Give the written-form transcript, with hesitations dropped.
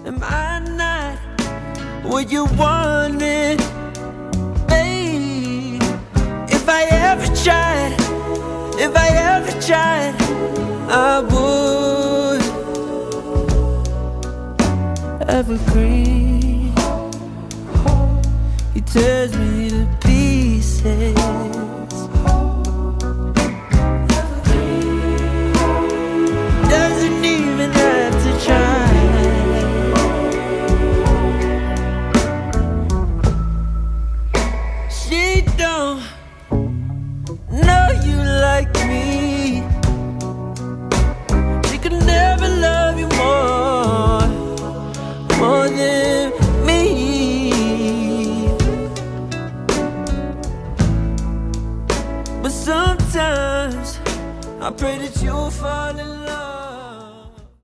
Am I not what you wanted, babe? If I ever tried, I would. Evergreen, he tears me to pieces. Doesn't even have to try. She don't know you like me. She could never love you more than me. But sometimes I pray that you'll fall in love.